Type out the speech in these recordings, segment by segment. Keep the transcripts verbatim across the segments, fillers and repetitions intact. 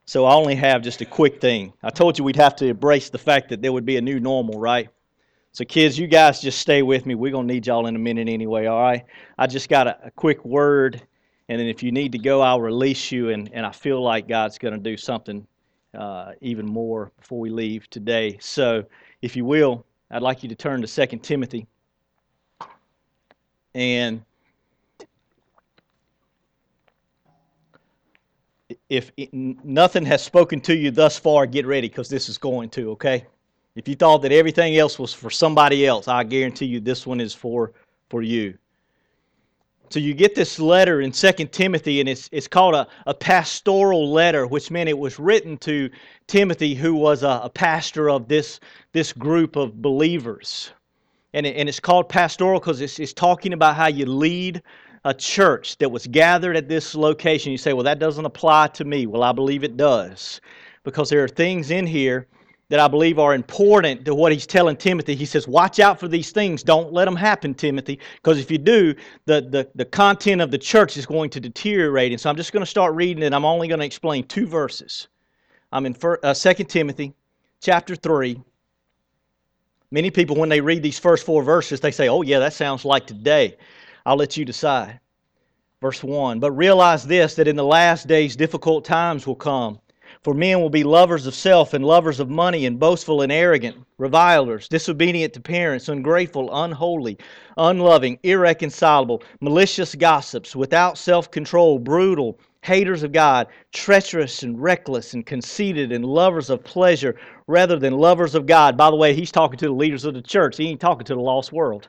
So I only have just a quick thing. I told you we'd have to embrace the fact that there would be a new normal, right? So kids, you guys just stay with me. We're going to need y'all in a minute anyway, all right? I just got a, a quick word, and then if you need to go, I'll release you, and, and I feel like God's going to do something uh, even more before we leave today. So if you will, I'd like you to turn to Second Timothy. And if it, nothing has spoken to you thus far, get ready because this is going to, okay? If you thought that everything else was for somebody else, I guarantee you this one is for, for you. So you get this letter in Second Timothy, and it's it's called a, a pastoral letter, which meant it was written to Timothy, who was a, a pastor of this, this group of believers. And, it, and it's called pastoral because it's, it's talking about how you lead a church that was gathered at this location. You say, well, that doesn't apply to me. Well, I believe it does, because there are things in here that I believe are important to what he's telling Timothy. He says, watch out for these things. Don't let them happen, Timothy, because if you do, the, the, the content of the church is going to deteriorate. And so I'm just going to start reading it. I'm only going to explain two verses. I'm in uh, Second Timothy chapter three. Many people, when they read these first four verses, they say, oh yeah, that sounds like today. I'll let you decide. Verse one, but realize this, that in the last days difficult times will come. For men will be lovers of self and lovers of money and boastful and arrogant, revilers, disobedient to parents, ungrateful, unholy, unloving, irreconcilable, malicious gossips, without self-control, brutal, haters of God, treacherous and reckless and conceited and lovers of pleasure rather than lovers of God. By the way, he's talking to the leaders of the church. He ain't talking to the lost world.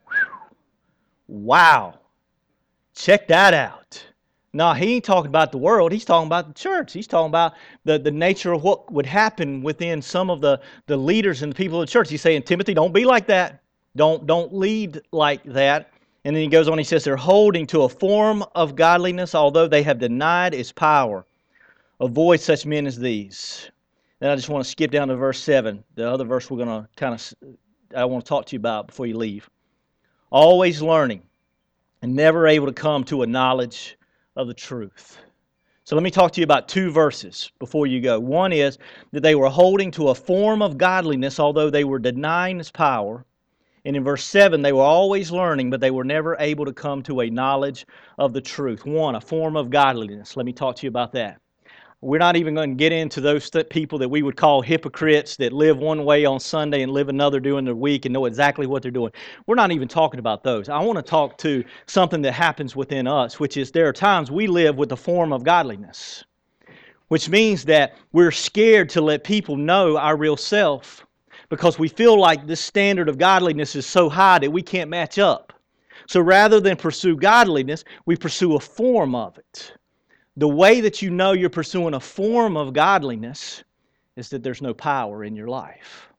Wow. Check that out. No, he ain't talking about the world. He's talking about the church. He's talking about the, the nature of what would happen within some of the, the leaders and the people of the church. He's saying, Timothy, don't be like that. Don't, don't lead like that. And then he goes on, he says, they're holding to a form of godliness, although they have denied its power. Avoid such men as these. Then I just want to skip down to verse seven. The other verse we're going to kind of, I want to talk to you about before you leave. Always learning and never able to come to a knowledge of the truth. So let me talk to you about two verses before you go. One is that they were holding to a form of godliness, although they were denying its power. And in verse seven, they were always learning, but they were never able to come to a knowledge of the truth. One, a form of godliness. Let me talk to you about that. We're not even going to get into those th- people that we would call hypocrites that live one way on Sunday and live another during the week and know exactly what they're doing. We're not even talking about those. I want to talk to something that happens within us, which is there are times we live with a form of godliness, which means that we're scared to let people know our real self because we feel like this standard of godliness is so high that we can't match up. So rather than pursue godliness, we pursue a form of it. The way that you know you're pursuing a form of godliness is that there's no power in your life.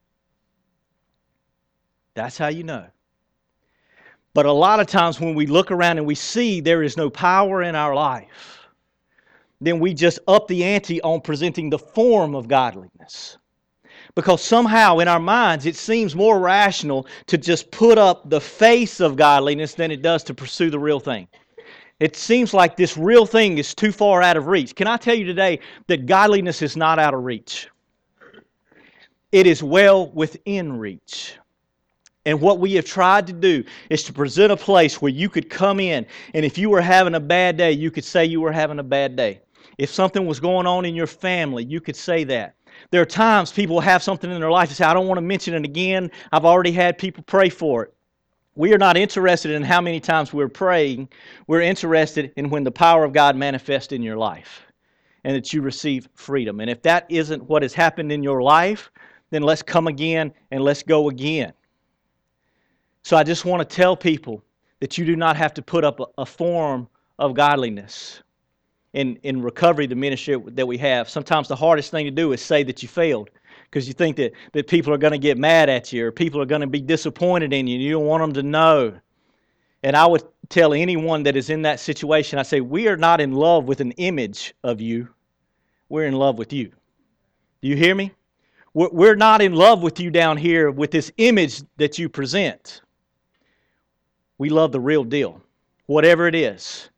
That's how you know. But a lot of times when we look around and we see there is no power in our life, then we just up the ante on presenting the form of godliness. Because somehow in our minds it seems more rational to just put up the face of godliness than it does to pursue the real thing. It seems like this real thing is too far out of reach. Can I tell you today that godliness is not out of reach? It is well within reach. And what we have tried to do is to present a place where you could come in, and if you were having a bad day, you could say you were having a bad day. If something was going on in your family, you could say that. There are times people have something in their life and say, I don't want to mention it again. I've already had people pray for it. We are not interested in how many times we're praying. We're interested in when the power of God manifests in your life and that you receive freedom. And if that isn't what has happened in your life, then let's come again and let's go again. So I just want to tell people that you do not have to put up a, a form of godliness in, in recovery, the ministry that we have. Sometimes the hardest thing to do is say that you failed, because you think that, that people are going to get mad at you or people are going to be disappointed in you and you don't want them to know. And I would tell anyone that is in that situation, I say, we are not in love with an image of you. We're in love with you. Do you hear me? We're, we're not in love with you down here with this image that you present. We love the real deal, whatever it is.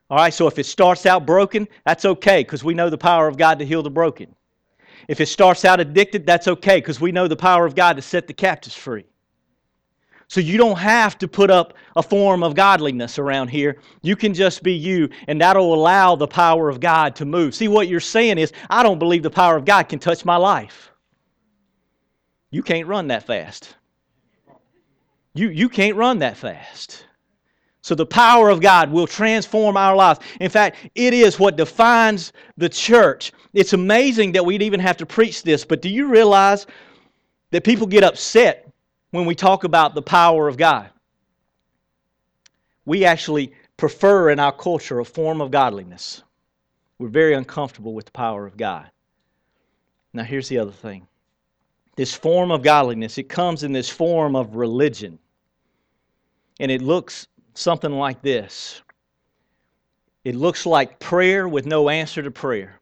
All right, so if it starts out broken, that's okay because we know the power of God to heal the broken. If it starts out addicted, that's okay because we know the power of God to set the captives free. So you don't have to put up a form of godliness around here. You can just be you, and that'll allow the power of God to move. See, what you're saying is, I don't believe the power of God can touch my life. You can't run that fast. You, you can't run that fast. So the power of God will transform our lives. In fact, it is what defines the church. It's amazing that we'd even have to preach this, but do you realize that people get upset when we talk about the power of God? We actually prefer in our culture a form of godliness. We're very uncomfortable with the power of God. Now here's the other thing. This form of godliness, it comes in this form of religion. And it looks something like this. It looks like prayer with no answer to prayer.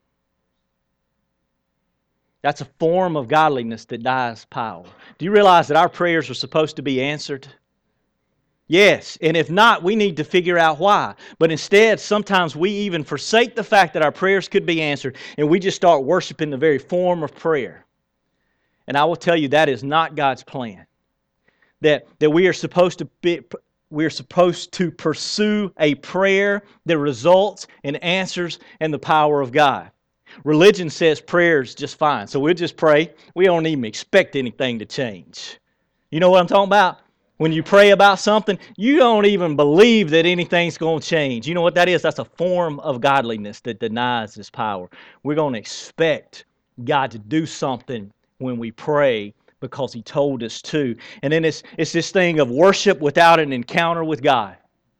That's a form of godliness that denies power. Do you realize that our prayers are supposed to be answered? Yes, and if not, we need to figure out why. But instead, sometimes we even forsake the fact that our prayers could be answered, and we just start worshiping the very form of prayer. And I will tell you, that is not God's plan. That, that we are supposed to be, we are supposed to pursue a prayer that results in answers and the power of God. Religion says prayer is just fine, so we'll just pray. We don't even expect anything to change. You know what I'm talking about? When you pray about something, you don't even believe that anything's going to change. You know what that is? That's a form of godliness that denies His power. We're going to expect God to do something when we pray because He told us to. And then it's, it's this thing of worship without an encounter with God.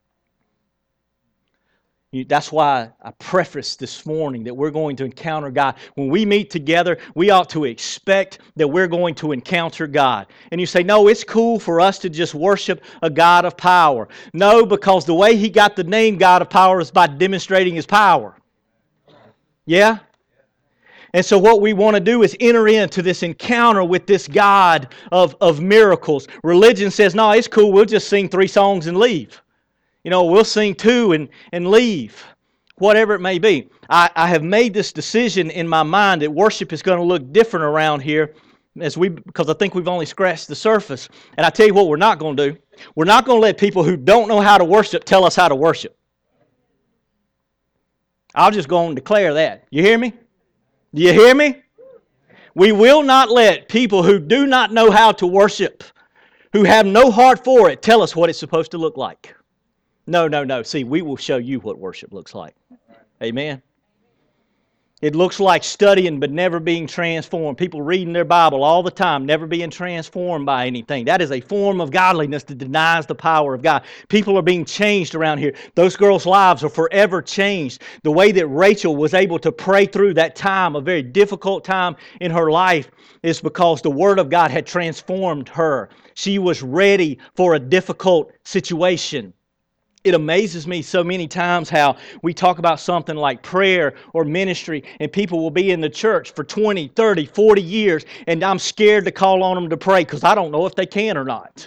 That's why I prefaced this morning that we're going to encounter God. When we meet together, we ought to expect that we're going to encounter God. And you say, no, it's cool for us to just worship a God of power. No, because the way He got the name God of power is by demonstrating His power. Yeah? And so what we want to do is enter into this encounter with this God of, of miracles. Religion says, no, it's cool, we'll just sing three songs and leave. You know, we'll sing two and, and leave, whatever it may be. I, I have made this decision in my mind that worship is going to look different around here as we because I think we've only scratched the surface. And I tell you what we're not going to do. We're not going to let people who don't know how to worship tell us how to worship. I'll just go and declare that. You hear me? Do you hear me? We will not let people who do not know how to worship, who have no heart for it, tell us what it's supposed to look like. No, no, no. See, we will show you what worship looks like. Amen? It looks like studying but never being transformed. People reading their Bible all the time, never being transformed by anything. That is a form of godliness that denies the power of God. People are being changed around here. Those girls' lives are forever changed. The way that Rachel was able to pray through that time, a very difficult time in her life, is because the Word of God had transformed her. She was ready for a difficult situation. It amazes me so many times how we talk about something like prayer or ministry, and people will be in the church for twenty, thirty, forty years, and I'm scared to call on them to pray because I don't know if they can or not.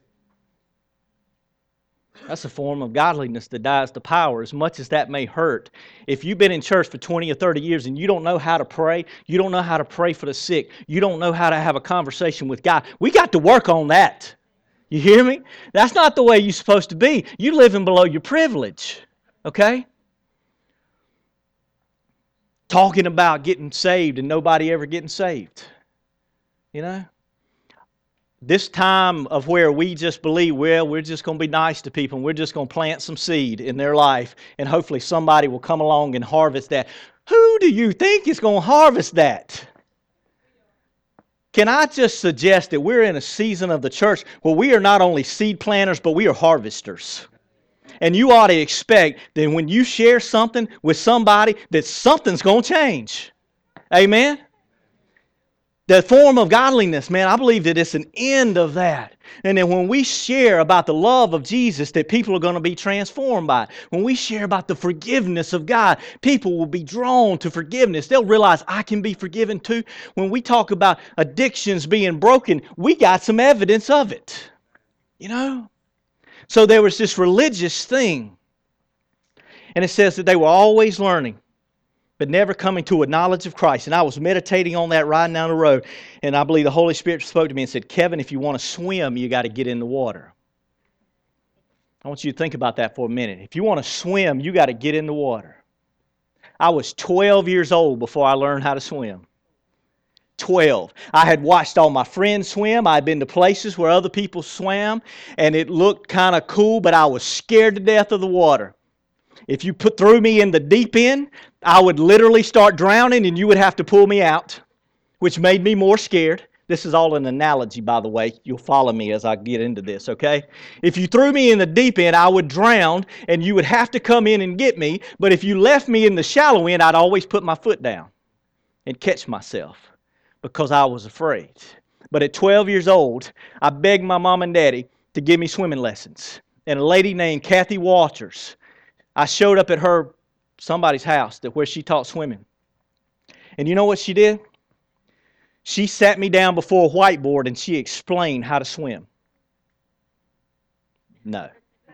That's a form of godliness that dies to power, as much as that may hurt. If you've been in church for twenty or thirty years and you don't know how to pray, you don't know how to pray for the sick, you don't know how to have a conversation with God, we got to work on that. You hear me? That's not the way you're supposed to be. You're living below your privilege. Okay? Talking about getting saved and nobody ever getting saved. You know? This time of where we just believe, well, we're just going to be nice to people and we're just going to plant some seed in their life and hopefully somebody will come along and harvest that. Who do you think is going to harvest that? Can I just suggest that we're in a season of the church where we are not only seed planters, but we are harvesters. And you ought to expect that when you share something with somebody, that something's going to change. Amen? The form of godliness, man, I believe that it's an end of that. And then when we share about the love of Jesus, that people are going to be transformed by it. When we share about the forgiveness of God, people will be drawn to forgiveness. They'll realize I can be forgiven too. When we talk about addictions being broken, we got some evidence of it. You know? So there was this religious thing. And it says that they were always learning, but never coming to a knowledge of Christ. And I was meditating on that riding down the road, and I believe the Holy Spirit spoke to me and said, Kevin, if you want to swim, you got to get in the water. I want you to think about that for a minute. If you want to swim, you got to get in the water. I was twelve years old before I learned how to swim. twelve. I had watched all my friends swim. I had been to places where other people swam, and it looked kind of cool, but I was scared to death of the water. If you put threw me in the deep end, I would literally start drowning, and you would have to pull me out, which made me more scared. This is all an analogy, by the way. You'll follow me as I get into this, okay? If you threw me in the deep end, I would drown, and you would have to come in and get me. But if you left me in the shallow end, I'd always put my foot down and catch myself because I was afraid. But at twelve years old, I begged my mom and daddy to give me swimming lessons. And a lady named Kathy Walters, I showed up at her, somebody's house that where she taught swimming. And you know what she did? She sat me down before a whiteboard and she explained how to swim. No.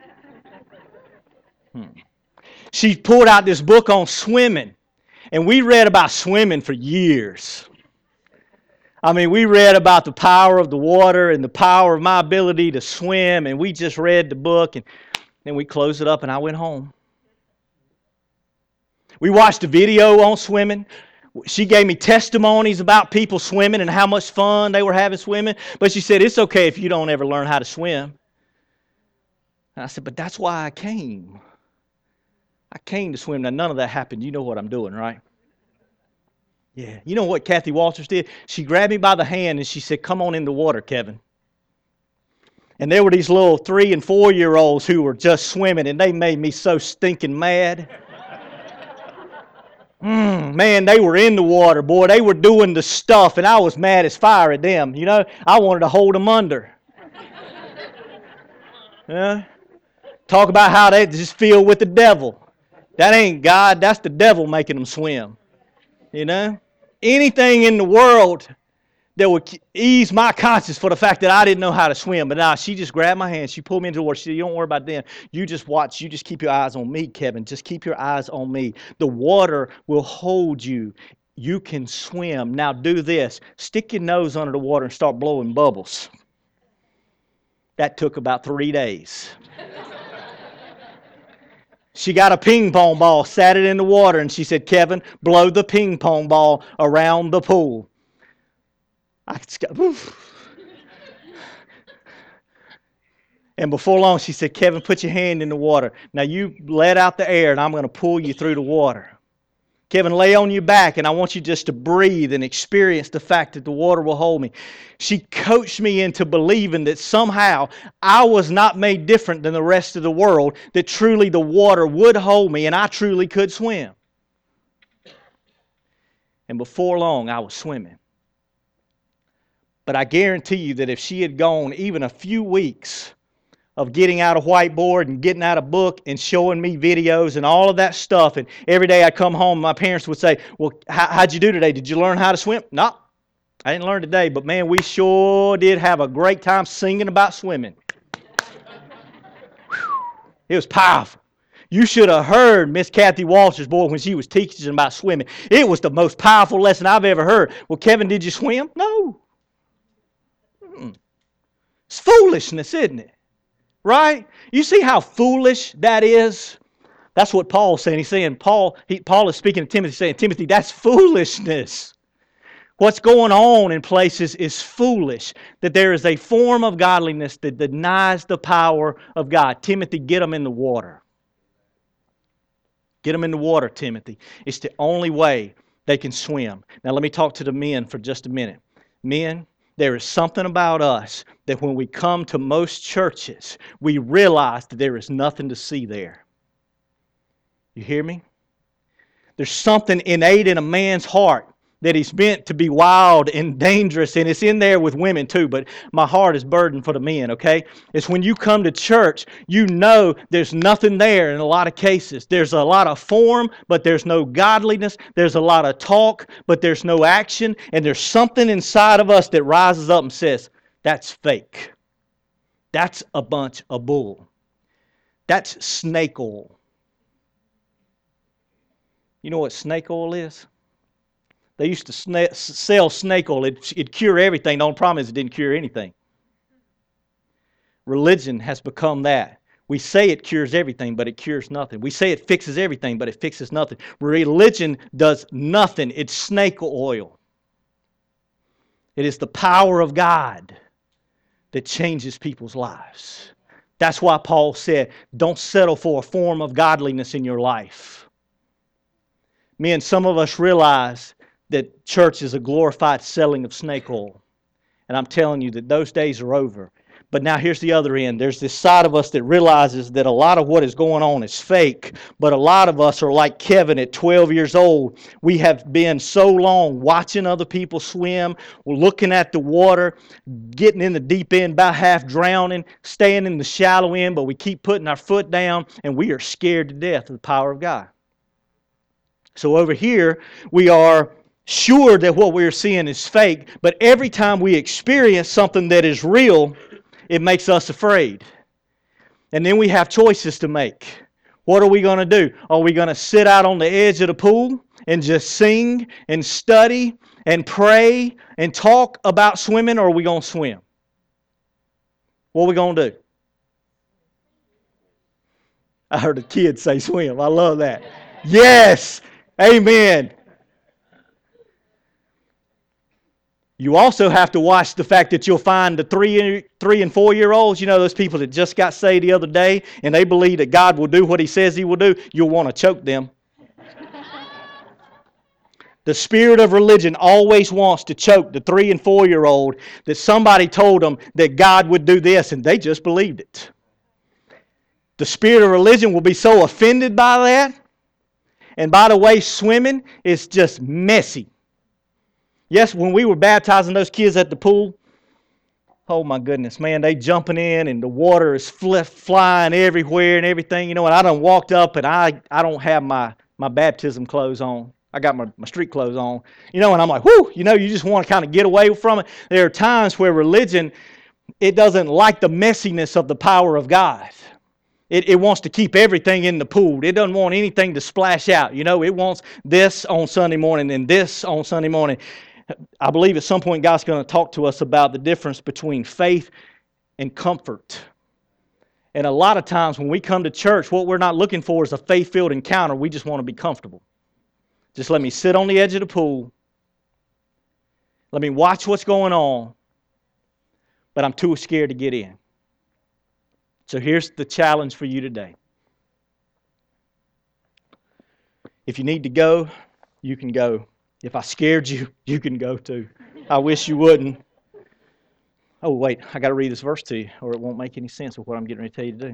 Hmm. She pulled out this book on swimming, and we read about swimming for years. I mean, we read about the power of the water and the power of my ability to swim, and we just read the book, and then we closed it up, and I went home. We watched a video on swimming. She gave me testimonies about people swimming and how much fun they were having swimming. But she said, it's okay if you don't ever learn how to swim. And I said, but that's why I came. I came to swim. Now, none of that happened. You know what I'm doing, right? Yeah. You know what Kathy Walters did? She grabbed me by the hand and she said, come on in the water, Kevin. And there were these little three and four-year-olds who were just swimming, and they made me so stinking mad. Mm, man, they were in the water, boy. They were doing the stuff, and I was mad as fire at them. You know, I wanted to hold them under. Yeah. Talk about how they just filled with the devil. That ain't God. That's the devil making them swim. You know? Anything in the world that would ease my conscience for the fact that I didn't know how to swim. But now she just grabbed my hand. She pulled me into the water. She said, you don't worry about them. You just watch. You just keep your eyes on me, Kevin. Just keep your eyes on me. The water will hold you. You can swim. Now do this. Stick your nose under the water and start blowing bubbles. That took about three days. She got a ping pong ball, sat it in the water, and she said, Kevin, blow the ping pong ball around the pool. I just got, oof. And before long, she said, Kevin, put your hand in the water. Now you let out the air, and I'm going to pull you through the water. Kevin, lay on your back, and I want you just to breathe and experience the fact that the water will hold me. She coached me into believing that somehow I was not made different than the rest of the world, that truly the water would hold me, and I truly could swim. And before long, I was swimming. But I guarantee you that if she had gone even a few weeks of getting out a whiteboard and getting out a book and showing me videos and all of that stuff, and every day I'd come home, my parents would say, well, how'd you do today? Did you learn how to swim? No, I didn't learn today, but man, we sure did have a great time singing about swimming. It was powerful. You should have heard Miss Kathy Walters, boy, when she was teaching about swimming. It was the most powerful lesson I've ever heard. Well, Kevin, did you swim? No. It's foolishness, isn't it? Right? You see how foolish that is? That's what Paul's saying. He's saying, Paul, he, Paul is speaking to Timothy, saying, Timothy, that's foolishness. What's going on in places is foolish. That there is a form of godliness that denies the power of God. Timothy, get them in the water. Get them in the water, Timothy. It's the only way they can swim. Now let me talk to the men for just a minute. Men, there is something about us that when we come to most churches, we realize that there is nothing to see there. You hear me? There's something innate in a man's heart that he's meant to be wild and dangerous, and it's in there with women too, but my heart is burdened for the men, okay? It's when you come to church, you know there's nothing there in a lot of cases. There's a lot of form, but there's no godliness. There's a lot of talk, but there's no action, and there's something inside of us that rises up and says, that's fake. That's a bunch of bull. That's snake oil. You know what snake oil is? They used to sna- sell snake oil. It, it'd cure everything. The only problem is it didn't cure anything. Religion has become that. We say it cures everything, but it cures nothing. We say it fixes everything, but it fixes nothing. Religion does nothing. It's snake oil. It is the power of God that changes people's lives. That's why Paul said, don't settle for a form of godliness in your life. Men, some of us realize that church is a glorified selling of snake oil. And I'm telling you that those days are over. But now here's the other end. There's this side of us that realizes that a lot of what is going on is fake. But a lot of us are like Kevin at twelve years old. We have been so long watching other people swim, looking at the water, getting in the deep end, about half drowning, staying in the shallow end, but we keep putting our foot down, and we are scared to death of the power of God. So over here, we are sure that what we're seeing is fake, but every time we experience something that is real, it makes us afraid. And then we have choices to make. What are we going to do? Are we going to sit out on the edge of the pool and just sing and study and pray and talk about swimming, or are we going to swim? What are we going to do? I heard a kid say swim. I love that. Yes! Amen. You also have to watch the fact that you'll find the three, three and four-year-olds, you know, those people that just got saved the other day, and they believe that God will do what He says He will do. You'll want to choke them. The spirit of religion always wants to choke the three and four-year-old that somebody told them that God would do this, and they just believed it. The spirit of religion will be so offended by that. And by the way, swimming is just messy. Yes, when we were baptizing those kids at the pool, oh my goodness, man, they jumping in and the water is fl- flying everywhere and everything. You know, and I done walked up and I, I don't have my, my baptism clothes on. I got my, my street clothes on. You know, and I'm like, whoo, you know, you just want to kind of get away from it. There are times where religion, it doesn't like the messiness of the power of God. It, it wants to keep everything in the pool. It doesn't want anything to splash out. You know, it wants this on Sunday morning and this on Sunday morning. I believe at some point God's going to talk to us about the difference between faith and comfort. And a lot of times when we come to church, what we're not looking for is a faith-filled encounter. We just want to be comfortable. Just let me sit on the edge of the pool. Let me watch what's going on. But I'm too scared to get in. So here's the challenge for you today. If you need to go, you can go. If I scared you, you can go too. I wish you wouldn't. Oh, wait, I got to read this verse to you, or it won't make any sense with what I'm getting ready to tell you to do.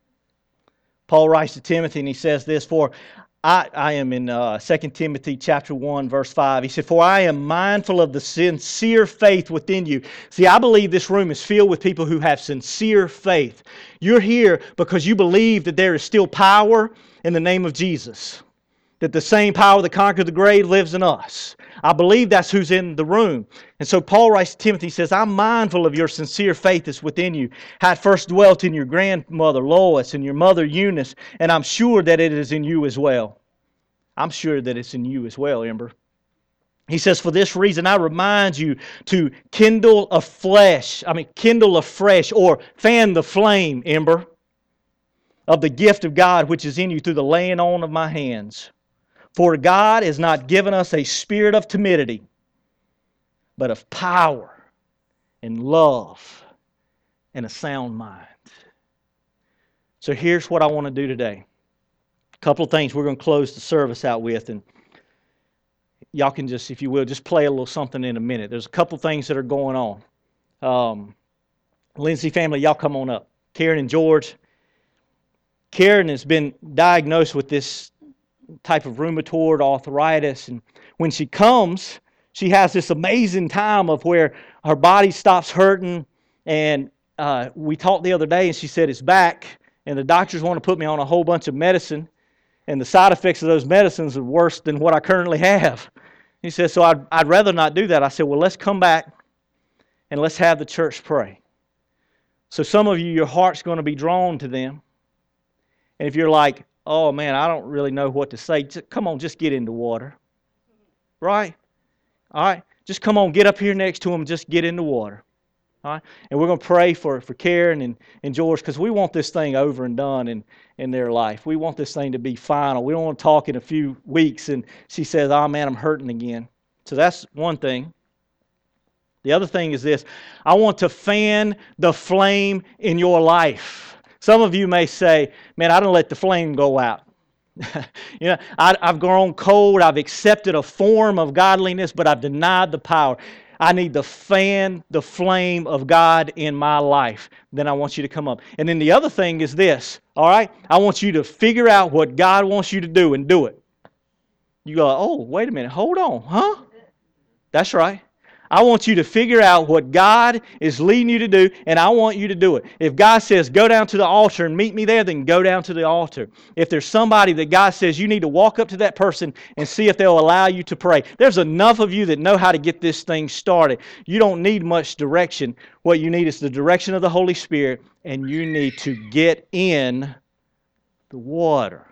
Paul writes to Timothy, and he says this, for I, I am in uh, Second Timothy chapter one, verse five. He said, for I am mindful of the sincere faith within you. See, I believe this room is filled with people who have sincere faith. You're here because you believe that there is still power in the name of Jesus. That the same power that conquered the grave lives in us. I believe that's who's in the room. And so Paul writes to Timothy, he says, I'm mindful of your sincere faith that's within you. How it first dwelt in your grandmother Lois and your mother Eunice, and I'm sure that it is in you as well. I'm sure that it's in you as well, Ember. He says, for this reason I remind you to kindle afresh, I mean kindle afresh or fan the flame, Ember, of the gift of God which is in you through the laying on of my hands. For God has not given us a spirit of timidity, but of power and love and a sound mind. So here's what I want to do today. A couple of things we're going to close the service out with, and y'all can just, if you will, just play a little something in a minute. There's a couple of things that are going on. Um, Lindsay family, y'all come on up. Karen and George. Karen has been diagnosed with this type of rheumatoid arthritis, and when she comes, she has this amazing time of where her body stops hurting, and uh, we talked the other day, and she said it's back, and the doctors want to put me on a whole bunch of medicine, and the side effects of those medicines are worse than what I currently have. He said, so I'd, I'd rather not do that. I said, well, let's come back, and let's have the church pray. So some of you, your heart's going to be drawn to them, and if you're like, oh man, I don't really know what to say. Just, come on, just get in the water. Right? All right? Just come on, get up here next to him, just get in the water. All right? And we're going to pray for, for Karen and, and George because we want this thing over and done in, in their life. We want this thing to be final. We don't want to talk in a few weeks and she says, oh man, I'm hurting again. So that's one thing. The other thing is this. I want to fan the flame in your life. Some of you may say, man, I don't let the flame go out. you know, I, I've grown cold. I've accepted a form of godliness, but I've denied the power. I need to fan the flame of God in my life. Then I want you to come up. And then the other thing is this, all right? I want you to figure out what God wants you to do and do it. You go, oh, wait a minute, hold on, huh? That's right. I want you to figure out what God is leading you to do, and I want you to do it. If God says, go down to the altar and meet me there, then go down to the altar. If there's somebody that God says you need to walk up to that person and see if they'll allow you to pray. There's enough of you that know how to get this thing started. You don't need much direction. What you need is the direction of the Holy Spirit, and you need to get in the water.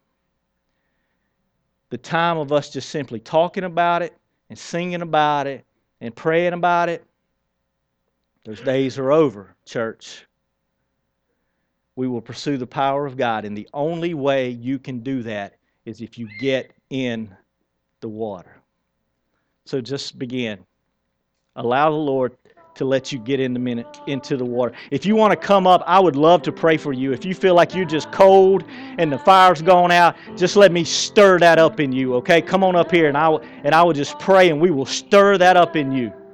The time of us just simply talking about it and singing about it and praying about it, those days are over, church. We will pursue the power of God, and the only way you can do that is if you get in the water. So just begin. Allow the Lord to let you get in the minute into the water. If you want to come up, I would love to pray for you. If you feel like you're just cold and the fire's gone out, just let me stir that up in you, okay? Come on up here and I will, and I will just pray and we will stir that up in you.